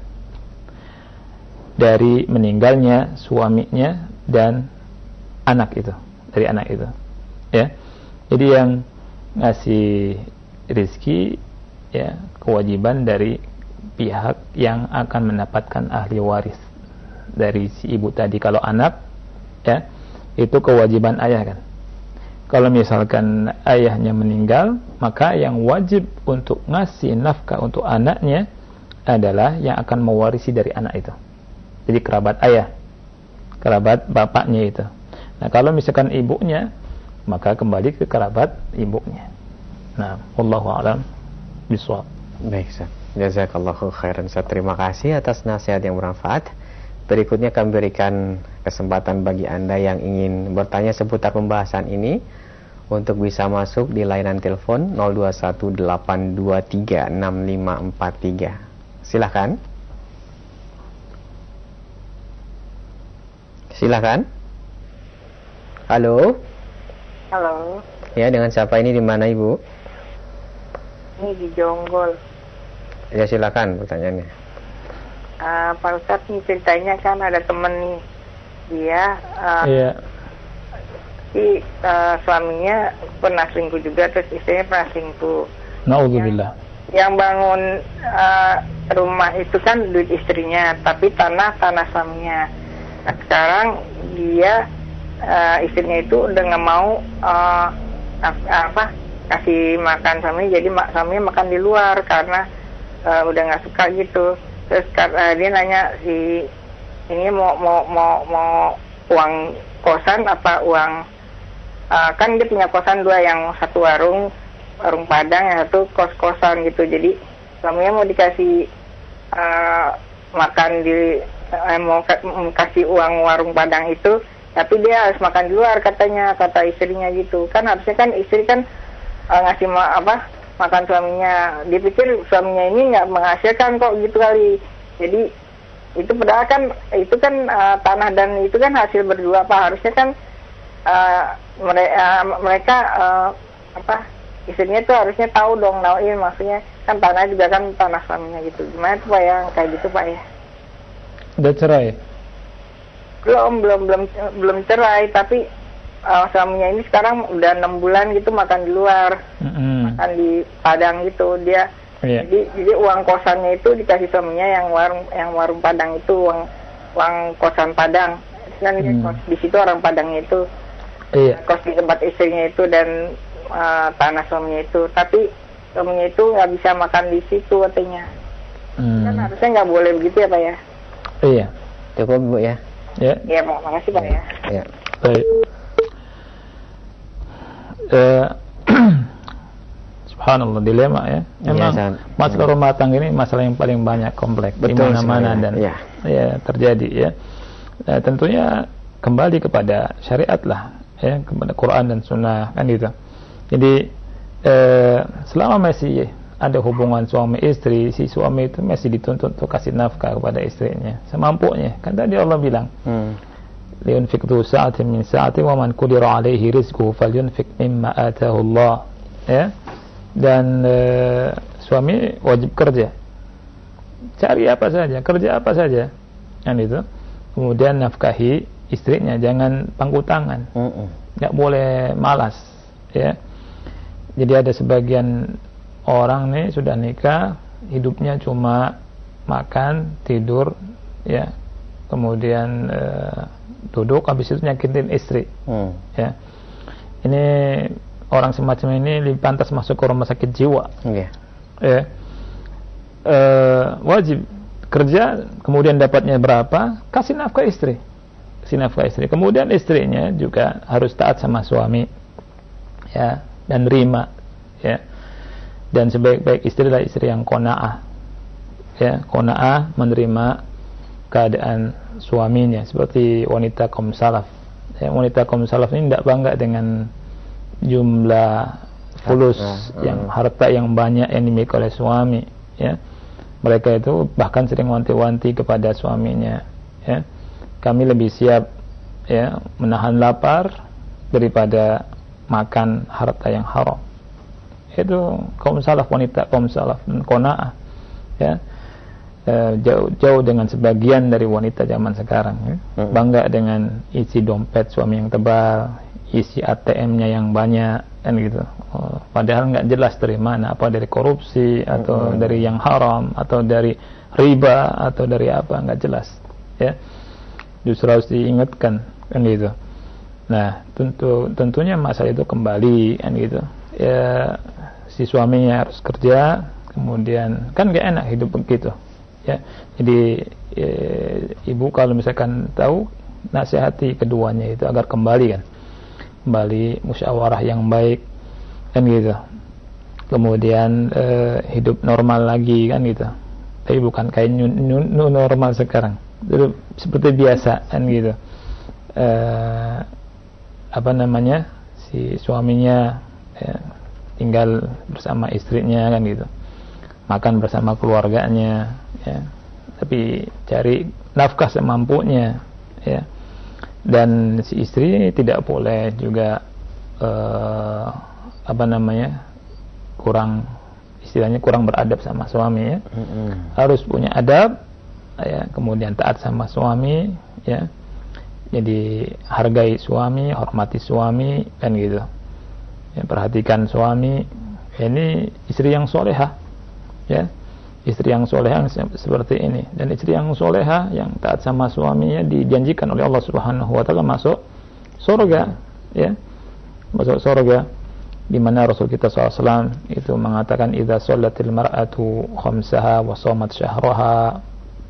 dari meninggalnya suaminya dan anak itu, dari anak itu. Ya. Jadi yang ngasih rezeki, ya, kewajiban dari pihak yang akan mendapatkan ahli waris dari si ibu tadi. Kalau anak, ya, itu kewajiban ayah kan. Kalau misalkan ayahnya meninggal, maka yang wajib untuk ngasih nafkah untuk anaknya adalah yang akan mewarisi dari anak itu. Jadi kerabat ayah, kerabat bapaknya itu. Nah, kalau misalkan ibunya, maka kembali ke kerabat ibunya. Nah, wallahu a'lam bishawab. Baik, Ustaz. Jazakallahu khairan, Ustaz. Terima kasih atas nasihat yang bermanfaat. Berikutnya kami berikan kesempatan bagi Anda yang ingin bertanya seputar pembahasan ini untuk bisa masuk di layanan telepon nol dua satu delapan dua tiga enam lima empat tiga. Silakan. Silakan. Halo. Halo. Ya, dengan siapa ini, di mana Ibu? Ini di Jonggol. Ya, silakan pertanyaannya. Uh, Pak Ustadz, nih ceritanya kan ada temen nih, dia uh, Iya. si uh, suaminya pernah selingkuh juga, terus istrinya pernah selingkuh. Na'udzubillah. Yang, yang bangun uh, rumah itu kan duit istrinya, tapi tanah tanah suaminya. Nah, sekarang dia uh, istrinya itu udah nggak mau uh, apa kasih makan suaminya, jadi mak suaminya makan di luar karena uh, udah nggak suka gitu. Terus uh, dia nanya si ini mau mau mau mau uang kosan apa uang uh, kan dia punya kosan dua, yang satu warung warung Padang, yang satu kos-kosan gitu. Jadi suaminya mau dikasih uh, makan di uh, mau ka- kasih uang warung Padang itu, tapi dia harus makan di luar katanya, kata istrinya gitu. Kan harusnya kan istri kan uh, ngasih ma- apa makan suaminya. Dipikir suaminya ini nggak menghasilkan kok gitu kali. Jadi itu padahal kan itu kan uh, tanah dan itu kan hasil berdua Pak. Harusnya kan uh, mere- uh, mereka uh, apa istrinya tuh harusnya tahu dong, nauin, maksudnya kan tanah juga kan tanah suaminya gitu. Gimana tuh Pak ya, kayak gitu Pak ya? Udah cerai? Belum, belum, belum, belum cerai, tapi uh, suaminya ini sekarang udah enam bulan gitu makan di luar, Mm-hmm. makan di Padang gitu. Dia, Iya. jadi, jadi uang kosannya itu dikasih suaminya yang warung, yang warung Padang itu, uang, uang kosan Padang. Kan dia Hmm. kos di situ orang Padangnya itu, Iya. kos di tempat istrinya itu dan uh, tanah suaminya itu. Tapi suaminya itu nggak bisa makan di situ katanya. Hmm. Kan harusnya nggak boleh begitu ya Pak ya? Iya. Cukup, Bu, ya. Ya. Iya Pak, makasih Pak ya. Ya. Baik. Eh, Subhanallah, dilema ya. Memang Iya, masalah rumah tangga ini masalah yang paling banyak, kompleks di Betul mana-mana sekali, dan ya. ya terjadi ya. Nah, tentunya kembali kepada syariat lah ya, kepada Quran dan Sunnah kan gitu. Jadi eh, selama masih ada hubungan suami istri, si suami itu masih dituntut untuk kasih nafkah kepada istrinya semampunya. Kan tadi Allah bilang, Hmm. liyunfiq dzu sa'atin min sa'ati wa man qudira 'alaihi rizquhu falyunfiq mimma ataahu Allah. Ya. Dan e, suami wajib kerja. Cari apa saja, kerja apa saja. Kan itu. Kemudian nafkahi istrinya, jangan pangku tangan. Mm-mm. Enggak boleh malas, ya. Jadi ada sebagian orang nih sudah nikah, hidupnya cuma makan, tidur, ya. Kemudian e, duduk, habis itu nyakitin istri. Hmm. Ya. Ini orang semacam ini lebih pantas masuk ke rumah sakit jiwa. Iya. Ya. E, wajib kerja, kemudian dapatnya berapa, kasih nafkah istri. Kasih nafkah istri. Kemudian istrinya juga harus taat sama suami. Ya, dan terima, ya. Dan sebaik-baik istri adalah istri yang qanaah. Ya, qanaah, menerima keadaan suaminya, seperti wanita kaum salaf. Ya, wanita kaum salaf ini tidak bangga dengan jumlah fulus, harta, yang uh. harta yang banyak yang dimiliki oleh suami, ya. Mereka itu bahkan sering wanti-wanti kepada suaminya, ya. Kami lebih siap, ya, menahan lapar daripada makan harta yang haram. Itu kaum salaf, wanita kaum salaf dan qanaah, ya. E, jauh jauh dengan sebagian dari wanita zaman sekarang, ya. Hmm. Bangga dengan isi dompet suami yang tebal, isi A T M-nya yang banyak, kan gitu. Oh, padahal nggak jelas dari mana, apa dari korupsi atau Hmm. dari yang haram atau dari riba atau dari apa, nggak jelas, ya. Justru harus diingatkan, kan gitu. Nah, tentu tentunya masalah itu kembali, kan gitu. Ya, si suaminya harus kerja, kemudian kan nggak enak hidup begitu, ya. Jadi e, ibu kalau misalkan tahu, nasihati keduanya itu agar kembali, kan, kembali musyawarah yang baik, kan gitu. kemudian uh, hidup normal lagi kan gitu. Tapi bukan kayak new, new, new normal sekarang, itu seperti biasa kan gitu. Uh, apa namanya, si suaminya ya, tinggal bersama istrinya kan gitu, makan bersama keluarganya ya, tapi cari nafkah semampunya ya. Dan si istri tidak boleh juga uh, apa namanya kurang, istilahnya kurang beradab sama suami ya. Mm-hmm. Harus punya adab ya, kemudian taat sama suami ya. Jadi hargai suami, hormati suami kan gitu ya, perhatikan suami. Ini istri yang solehah ya, istri yang solehah seperti ini. Dan istri yang solehah yang taat sama suaminya dijanjikan oleh Allah Subhanahu wa taala masuk surga ya, masuk surga. Di mana Rasul kita shallallahu alaihi wasallam itu mengatakan, idza shallatil mar'atu khamsaha wa shamat syahraha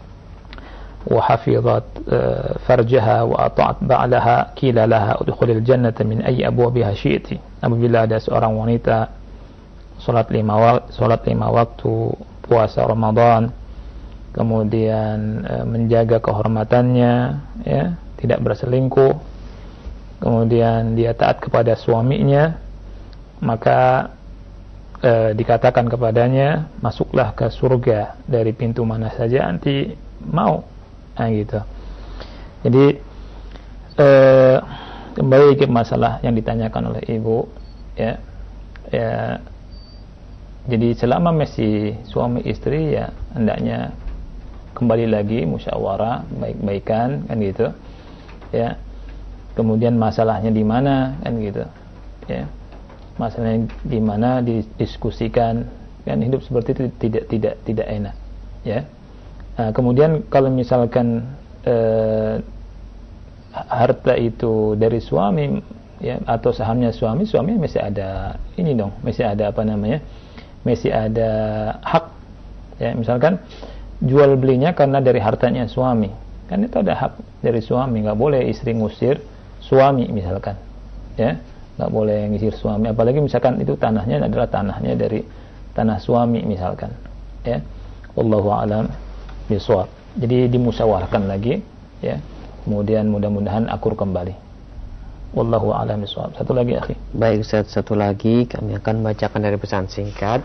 wa hafizat uh, farjaha wa ata'at ba'laha qila laha udkhulil jannata min ayyi abwabiha syi'ti. Apabila ada seorang wanita salat lima salat lima waktu, puasa Ramadan, kemudian uh, menjaga kehormatannya ya, tidak berselingkuh, kemudian dia taat kepada suaminya, maka e, dikatakan kepadanya, masuklah ke surga dari pintu mana saja anti mau. Nah gitu. Jadi e, kembali ke masalah yang ditanyakan oleh ibu ya, ya jadi selama masih suami istri ya hendaknya kembali lagi musyawarah, baik-baikan kan gitu ya. Kemudian masalahnya di mana kan gitu ya, masalahnya di mana didiskusikan kan. Hidup seperti itu tidak tidak tidak enak ya. Nah, kemudian kalau misalkan eh, harta itu dari suami ya, atau sahamnya suami, suami masih ada ini dong, masih ada apa namanya, masih ada hak ya. Misalkan jual belinya karena dari hartanya suami, kan itu ada hak dari suami. Nggak boleh istri ngusir suami misalkan ya, nggak boleh ngisir suami, apalagi misalkan itu tanahnya adalah tanahnya dari tanah suami misalkan ya. Wallahu a'lam bishawab. Jadi dimusyawarahkan lagi ya, kemudian mudah-mudahan akur kembali. Wallahu a'lam bishawab. Satu lagi akhi. Baik Ustaz, satu lagi kami akan bacakan dari pesan singkat.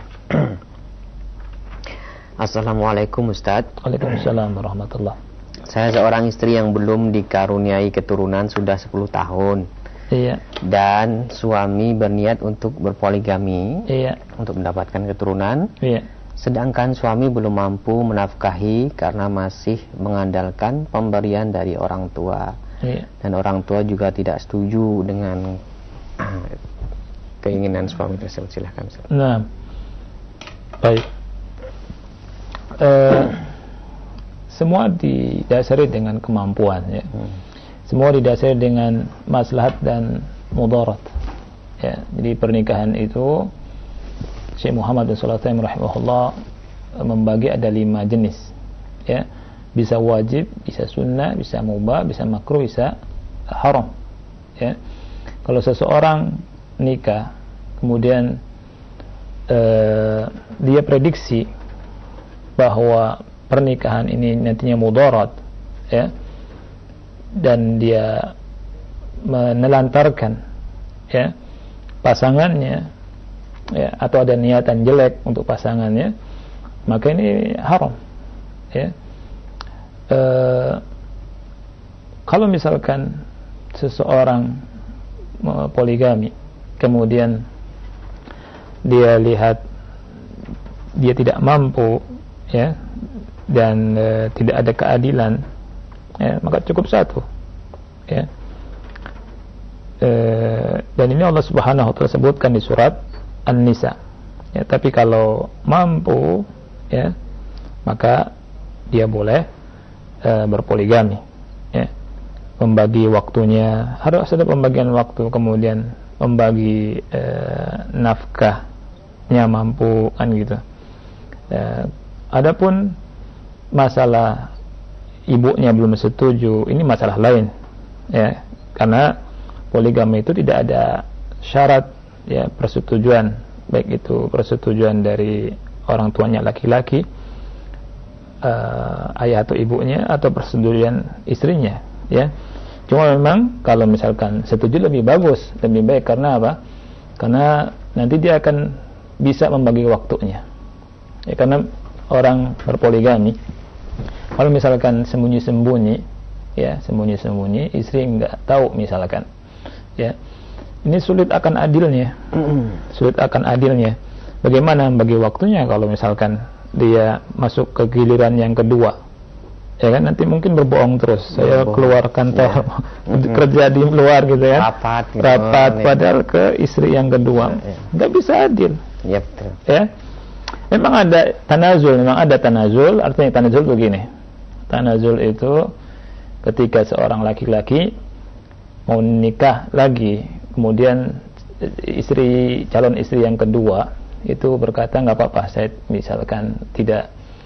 Assalamualaikum Ustaz. Waalaikumsalam warahmatullah. Saya seorang istri yang belum dikaruniai keturunan sudah sepuluh tahun. Iya. Dan suami berniat untuk berpoligami, iya, untuk mendapatkan keturunan. Iya. Sedangkan suami belum mampu menafkahi karena masih mengandalkan pemberian dari orang tua. Iya. Dan orang tua juga tidak setuju dengan uh, keinginan suami tersebut. Silahkan. Nah, baik. Uh, semua didasari dengan kemampuan ya. Hmm. Semua didasari dengan maslahat dan mudarat ya. Jadi pernikahan itu Syekh Muhammad bin Shalih Al-Utsaimin rahimahullah membagi ada lima jenis ya. Bisa wajib, bisa sunnah, bisa mubah, bisa makruh, bisa haram ya. Kalau seseorang nikah kemudian eh, dia prediksi bahwa pernikahan ini nantinya mudarat ya, dan dia menelantarkan ya pasangannya ya, atau ada niatan jelek untuk pasangannya, maka ini haram ya. E, kalau misalkan seseorang poligami kemudian dia lihat dia tidak mampu ya, dan e, tidak ada keadilan ya, maka cukup satu ya. E, dan ini Allah Subhanahu wa taala sebutkan di surat An-Nisa ya. Tapi kalau mampu ya, maka dia boleh e, berpoligami ya. Membagi waktunya, harus ada pembagian waktu, kemudian membagi e, nafkahnya mampu kan gitu. E, adapun masalah ibunya belum setuju, ini masalah lain ya, karena poligami itu tidak ada syarat ya persetujuan baik itu persetujuan dari orang tuanya laki-laki, uh, ayah atau ibunya, atau persetujuan istrinya, ya. Cuma memang kalau misalkan setuju lebih bagus, lebih baik. Karena apa? Karena nanti dia akan bisa membagi waktunya, ya. Karena orang berpoligami, kalau misalkan sembunyi-sembunyi, ya, sembunyi-sembunyi, istri nggak tahu misalkan, ya, ini sulit akan adilnya, sulit akan adilnya. Bagaimana bagi waktunya kalau misalkan dia masuk ke giliran yang kedua, ya kan, nanti mungkin berbohong terus. Berbohong. Saya keluar kantor, ya. kerja di luar gitu ya, rapat, gitu. rapat, padahal ke istri yang kedua, ya, ya. nggak bisa adil. Ya, betul. Ya, memang ada tanazul, memang ada tanazul. Artinya tanazul begini, tanazul itu ketika seorang laki-laki mau nikah lagi, kemudian istri, calon istri yang kedua itu berkata, nggak apa-apa, saya misalkan tidak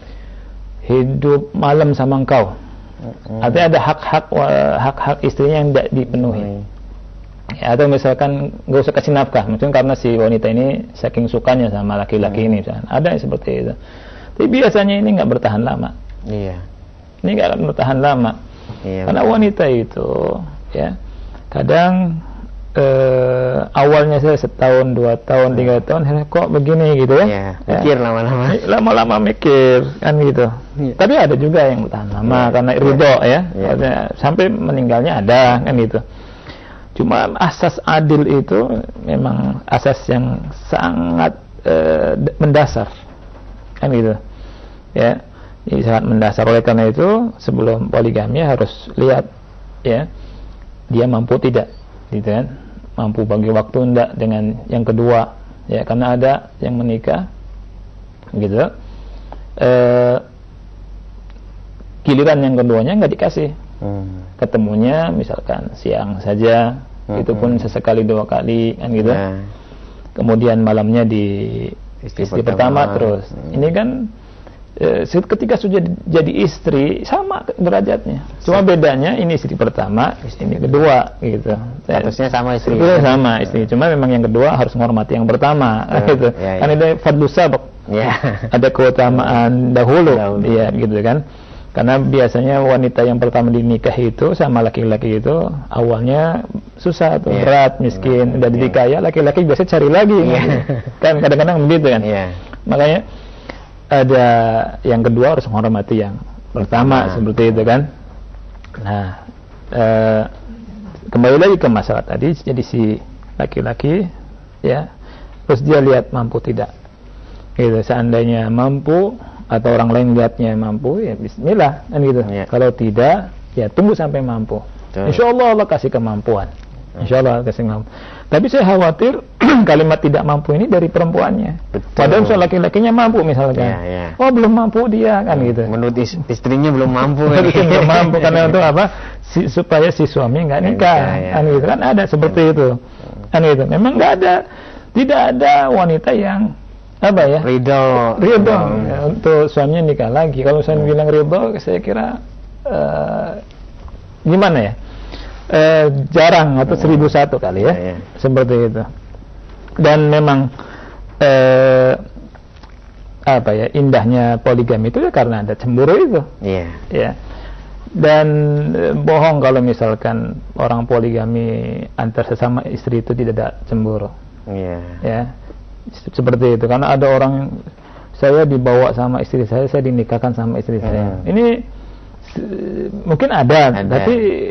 hidup malam sama engkau. Mm-hmm. Artinya ada hak-hak hak-hak istrinya yang tidak dipenuhi. Mm-hmm. Ya, atau misalkan nggak usah kasih nafkah, mungkin karena si wanita ini saking sukanya sama laki-laki mm-hmm. ini, misalkan. Ada yang seperti itu. Tapi biasanya ini nggak bertahan lama. Iya. Ini nggak akan bertahan lama. Iya, karena betul. Wanita itu, ya, kadang Uh, awalnya saya setahun, dua tahun, tiga tahun, kok begini gitu ya, ya mikir lama-lama, lama-lama mikir kan gitu. Ya. Tapi ada juga yang bertahan lama ya. Karena ridho ya, ya. Sampai meninggalnya ada kan gitu. Cuma asas adil itu memang asas yang sangat uh, mendasar kan gitu ya, ini sangat mendasar. Oleh karena itu sebelum poligami harus lihat ya, dia mampu tidak gitu kan, mampu bagi waktu enggak dengan yang kedua, ya, karena ada yang menikah gitu, e, giliran yang keduanya nggak dikasih, hmm. ketemunya misalkan siang saja, hmm. itu pun sesekali dua kali kan gitu, nah. Kemudian malamnya di istri, istri pertama, pertama terus, hmm. ini kan e, ketika sudah jadi istri sama derajatnya, cuma bedanya ini istri pertama, ini kedua gitu. Statusnya sama istri. Itu sama istri, cuma memang yang kedua harus menghormati yang pertama, uh, gitu. Ya, kan ya. Ada fadlu sabaq, ya. Ada keutamaan dahulu, ya gitu kan. Karena biasanya wanita yang pertama dinikahi itu sama laki-laki itu awalnya susah tuh, ya. Berat, miskin, udah jadi kaya, laki-laki biasa cari lagi, ya. Kan kadang-kadang begitu kan. Ya. Makanya ada yang kedua harus menghormati yang pertama, nah. Seperti itu kan. Nah, e, kembali lagi ke masalah tadi, jadi si laki-laki ya, terus dia lihat mampu tidak gitu. Seandainya mampu atau orang lain lihatnya mampu, ya bismillah kan gitu, ya. Kalau tidak, ya tunggu sampai mampu. Insya Allah Allah kasih kemampuan, Insya Allah kasih kemampuan. Tapi saya khawatir kalimat tidak mampu ini dari perempuannya. Betul. Padahal soal laki-lakinya mampu misalkan. Ya, ya. Oh belum mampu dia kan hmm. gitu. Menurut istrinya belum mampu. Belum mampu karena itu apa? Si, supaya si suami nggak nikah. Ya, kan gitu kan ada seperti ya. Itu. Kan gitu. Memang nggak ada, tidak ada wanita yang apa ya? Ridho. Ridho ya, untuk suaminya nikah lagi. Kalau saya hmm. bilang ridho, saya kira uh, gimana ya? Eh, jarang atau seribu satu kali ya, ya, ya. Seperti itu. Dan memang eh, apa ya, indahnya poligami itu ya karena ada cemburu itu, ya. Ya. Dan eh, bohong kalau misalkan orang poligami antar sesama istri itu tidak ada cemburu, ya. Ya. Seperti itu. Karena ada orang, saya dibawa sama istri saya, saya dinikahkan sama istri hmm. saya. Ini mungkin ada, ada. Tapi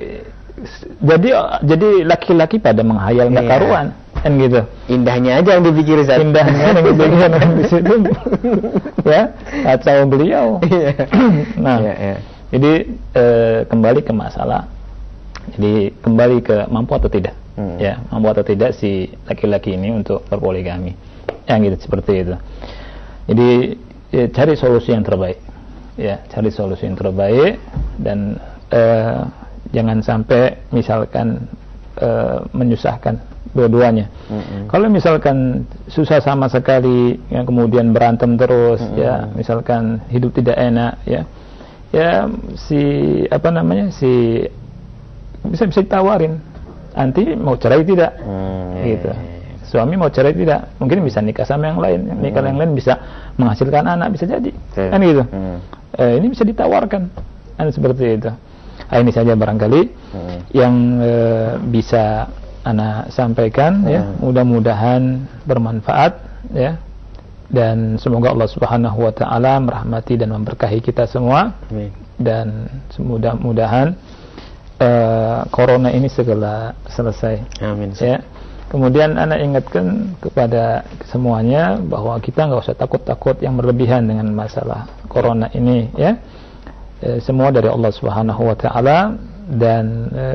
jadi jadi laki-laki pada menghayal nggak iya. karuan kan gitu. Indahnya aja yang dipikir saat. Indahnya yang dipikir di situ ya, kacau beliau. Nah, iya, iya. Jadi eh, kembali ke masalah. Jadi kembali ke mampu atau tidak, hmm. ya, mampu atau tidak si laki-laki ini untuk berpoligami, yang gitu seperti itu. Jadi ya, cari solusi yang terbaik, ya, cari solusi yang terbaik dan eh, jangan sampai misalkan uh, menyusahkan dua-duanya. Mm-hmm. Kalau misalkan susah sama sekali, ya, kemudian berantem terus, mm-hmm. ya, misalkan hidup tidak enak, ya, ya si apa namanya si bisa bisa ditawarin, nanti mau cerai tidak, mm-hmm. gitu. suami mau cerai tidak, mungkin bisa nikah sama yang lain, yang nikah hmm. yang lain bisa menghasilkan anak, bisa jadi, okay. kan gitu. Hmm. Eh, ini bisa ditawarkan, kan seperti itu. Nah, ini saja barangkali hmm. yang eh, bisa ana sampaikan, hmm. ya. Mudah-mudahan bermanfaat, ya. Dan semoga Allah Subhanahu Wa Taala merahmati dan memberkahi kita semua. Hmm. Dan mudah-mudahan uh, corona ini segera selesai. Amin. Ya. Kemudian anak ingatkan kepada semuanya bahwa kita nggak usah takut-takut yang berlebihan dengan masalah corona ini, ya. E, semua dari Allah Subhanahu Wa Taala, dan e,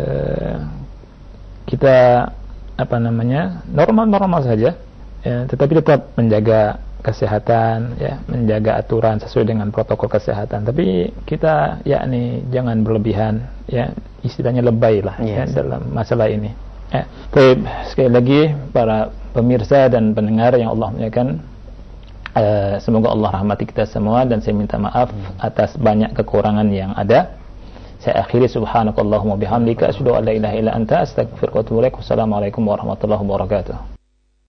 kita apa namanya normal-normal saja, ya, tetapi tetap menjaga kesehatan, ya, menjaga aturan sesuai dengan protokol kesehatan. Tapi kita yakni jangan berlebihan, ya, istilahnya lebay lah, yes. ya, dalam masalah ini. Ya. Baik, sekali lagi para pemirsa dan pendengar yang Allah muliakan, uh, semoga Allah rahmati kita semua, dan saya minta maaf hmm. atas banyak kekurangan yang ada. Saya akhiri, subhanakallahumma bihamdika asyhadu an la ilaha illa anta astaghfiruka wa atubu ilaik. Wassalamualaikum warahmatullahi wabarakatuh.